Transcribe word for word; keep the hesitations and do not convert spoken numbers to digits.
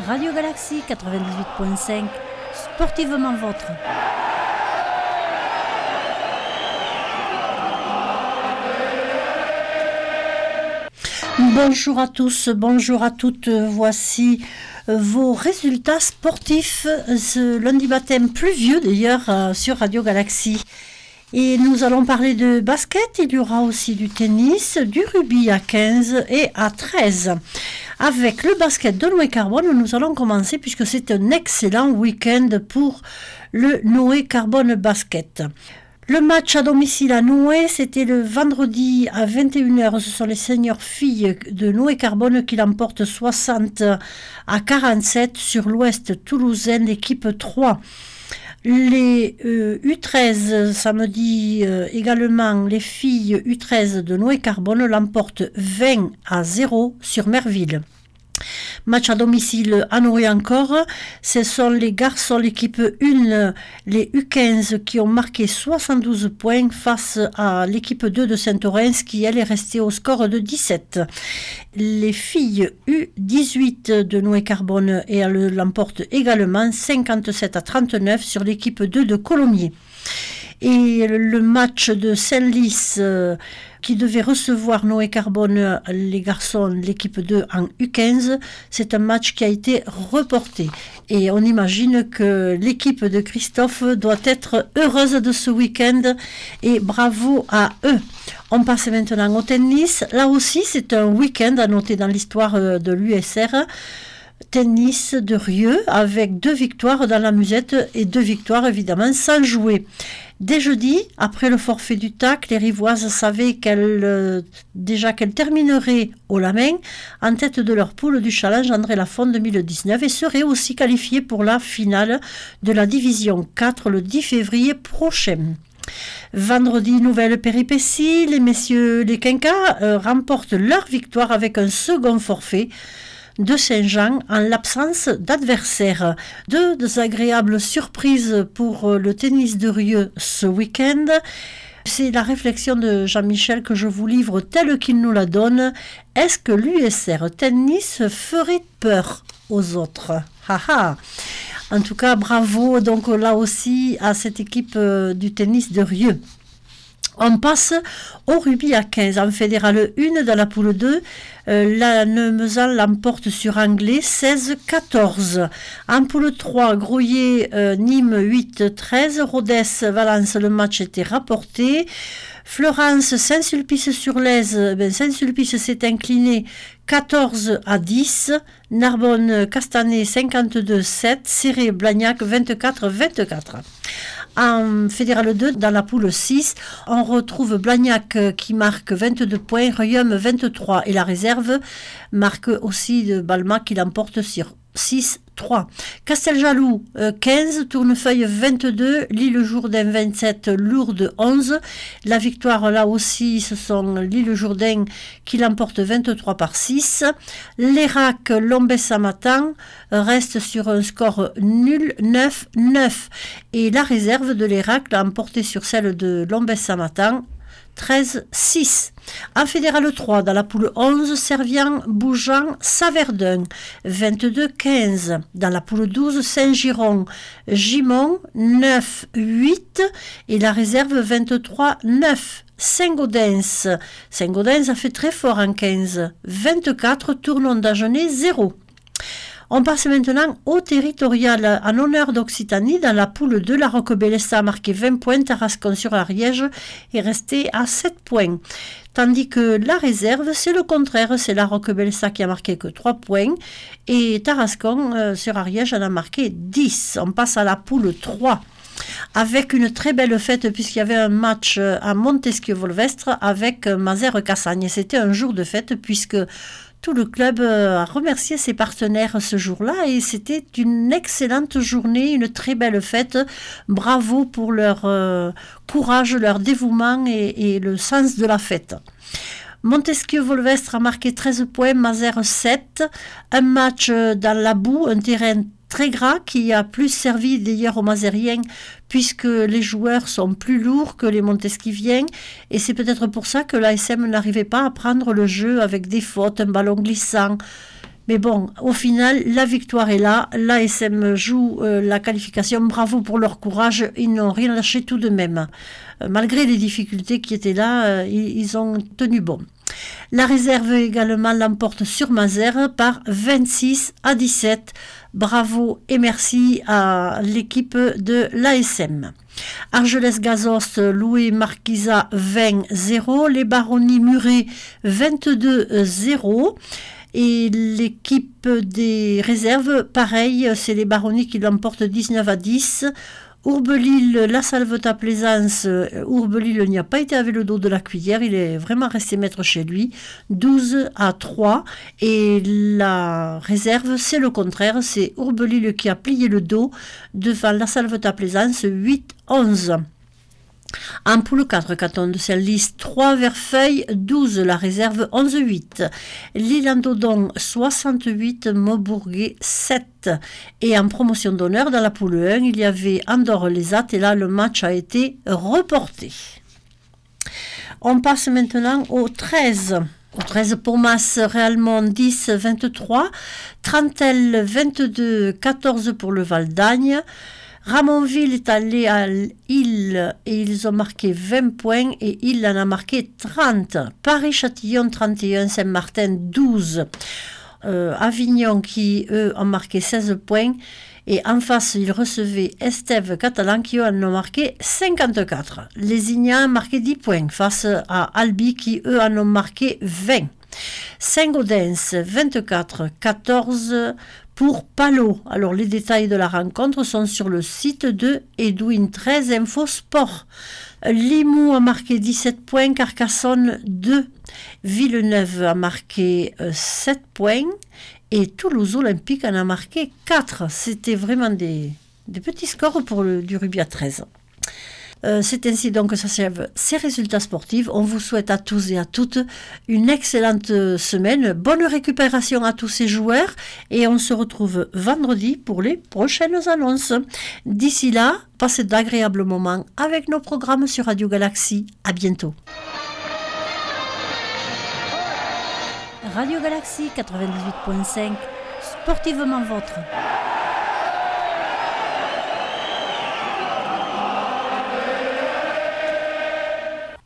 Radio Galaxie quatre-vingt-dix-huit point cinq, sportivement vôtre. Bonjour à tous, bonjour à toutes, voici vos résultats sportifs ce lundi matin pluvieux d'ailleurs sur Radio Galaxie. Et nous allons parler de basket, il y aura aussi du tennis, du rugby à quinze et à treize. Avec le basket de Noé Carbone, nous allons commencer puisque c'est un excellent week-end pour le Noé Carbone Basket. Le match à domicile à Noé, c'était le vendredi à vingt et une heures. Ce sont les seniors filles de Noé Carbone qui l'emportent soixante à quarante-sept sur l'ouest toulousain, l'équipe trois. Les euh, U treize, samedi euh, également, les filles U treize de Noé Carbone l'emportent vingt à zéro sur Merville. Match à domicile à Noé encore, ce sont les garçons, l'équipe un, les U quinze qui ont marqué soixante-douze points face à l'équipe deux de Saint-Orens qui elle est restée au score de dix-sept. Les filles U dix-huit de Noé Carbone et elles l'emportent également cinquante-sept à trente-neuf sur l'équipe deux de Colomiers. Et le match de Saint-Lys euh, qui devait recevoir Noé Carbone, les garçons, l'équipe deux en U quinze, c'est un match qui a été reporté. Et on imagine que l'équipe de Christophe doit être heureuse de ce week-end et bravo à eux. On passe maintenant au tennis. Là aussi, c'est un week-end à noter dans l'histoire de l'U S R. Tennis de Rieux avec deux victoires dans la musette et deux victoires évidemment sans jouer. Dès jeudi, après le forfait du T A C, les Rivoises savaient qu'elles, euh, déjà qu'elles termineraient haut la main en tête de leur poule du challenge André Lafont deux mille dix-neuf et seraient aussi qualifiées pour la finale de la division quatre le dix février prochain. Vendredi, nouvelle péripétie, les messieurs les Quinquas euh, remportent leur victoire avec un second forfait de Saint-Jean en l'absence d'adversaires. Deux désagréables surprises pour le tennis de Rieux ce week-end. C'est la réflexion de Jean-Michel que je vous livre telle qu'il nous la donne. Est-ce que l'U S R Tennis ferait peur aux autres ? Haha. En tout cas, bravo donc là aussi à cette équipe du tennis de Rieux. On passe au rugby à quinze. En fédéral un, dans la poule deux, euh, la Neumezan l'emporte sur Anglais seize quatorze. En poule trois, Grouillet, euh, Nîmes huit treize. Rodez, Valence, le match était rapporté. Fleurance, Saint-Sulpice-sur-Lèze, ben Saint-Sulpice s'est incliné quatorze à dix. Narbonne, Castanet, cinquante-deux sept. Céré, Blagnac, vingt-quatre vingt-quatre. En fédéral deux, dans la poule six, on retrouve Blagnac qui marque vingt-deux points, Reum vingt-trois et la réserve marque aussi de Balma qui l'emporte sur six trois. Casteljaloux quinze, Tournefeuille vingt-deux, L'Île-Jourdain vingt-sept, Lourdes onze. La victoire là aussi, ce sont L'Île-Jourdain qui l'emporte vingt-trois par six. L'Erac, Lombessa-Matan reste sur un score nul neuf neuf. Et la réserve de l'Erac l'a emporté sur celle de Lombessa-Matan treize six. En fédéral trois, dans la poule onze, Servian, Bougeant, Saverdun, vingt-deux quinze. Dans la poule douze, Saint-Giron, Gimont, neuf huit. Et la réserve, vingt-trois neuf. Saint-Gaudens, Saint-Gaudens a fait très fort en quinze. vingt-quatre, Tournon d'Agenais, zéro. On passe maintenant au territorial en honneur d'Occitanie. Dans la poule deux, la Roquebellessa a marqué vingt points, Tarascon sur Ariège est resté à sept points. Tandis que la réserve, c'est le contraire, c'est la Roquebellessa qui a marqué que trois points et Tarascon euh, sur Ariège en a marqué dix. On passe à la poule trois. Avec une très belle fête puisqu'il y avait un match à Montesquieu-Volvestre avec Mazères-Cassagne. C'était un jour de fête puisque tout le club a remercié ses partenaires ce jour-là et c'était une excellente journée, une très belle fête. Bravo pour leur euh, courage, leur dévouement et, et le sens de la fête. Montesquieu-Volvestre a marqué treize points, Mazères sept. Un match dans la boue, un terrain très gras qui a plus servi d'ailleurs aux Mazériens puisque les joueurs sont plus lourds que les Montesquiviens et c'est peut-être pour ça que l'A S M n'arrivait pas à prendre le jeu avec des fautes, un ballon glissant, Mais bon, au final, la victoire est là. L'A S M joue euh, la qualification. Bravo pour leur courage. Ils n'ont rien lâché tout de même. Euh, malgré les difficultés qui étaient là, euh, ils, ils ont tenu bon. La réserve également l'emporte sur Mazères par vingt-six à dix-sept. Bravo et merci à l'équipe de l'A S M. Argelès-Gazost, Louis Marquisa vingt zéro. Les Baronnies Muret vingt-deux zéro. Et l'équipe des réserves, pareil, c'est les Baronnies qui l'emportent dix-neuf à dix. Ourbelille, la Salvetat-Plaisance, Ourbelille n'y a pas été avec le dos de la cuillère, il est vraiment resté maître chez lui, douze à trois. Et la réserve, c'est le contraire, c'est Ourbelille qui a plié le dos devant la Salvetat-Plaisance, huit à onze. En poule quatre, canton de Senlis, trois Verfeuille, douze, la réserve onze à huit. L'Île-en-Dodon, soixante-huit, Maubourguet, sept. Et en promotion d'honneur, dans la poule un, il y avait Andorre-les-Attes et là, le match a été reporté. On passe maintenant au treize. Au treize pour Mas, Réalmont dix, vingt-trois. Trentelle, vingt-deux, quatorze pour le Val-d'Agne. Ramonville est allé à Île et ils ont marqué vingt points et Île en a marqué trente. Paris-Châtillon trente et un, Saint-Martin douze. Euh, Avignon qui eux ont marqué seize points et en face ils recevaient Estève Catalan qui eux en ont marqué cinquante-quatre. Les Ignans ont marqué dix points face à Albi qui eux en ont marqué vingt. Saint-Gaudens vingt-quatre quatorze pour Palot. Alors les détails de la rencontre sont sur le site de Edwin treize Info Sport. Limoux a marqué dix-sept points, Carcassonne deux. Villeneuve a marqué sept points et Toulouse Olympique en a marqué quatre. C'était vraiment des, des petits scores pour le, du rugby à treize. Euh, c'est ainsi donc que s'achèvent ces résultats sportifs. On vous souhaite à tous et à toutes une excellente semaine. Bonne récupération à tous ces joueurs et on se retrouve vendredi pour les prochaines annonces. D'ici là, passez d'agréables moments avec nos programmes sur Radio Galaxie. À bientôt. Radio Galaxie quatre-vingt-dix-huit virgule cinq, sportivement vôtre.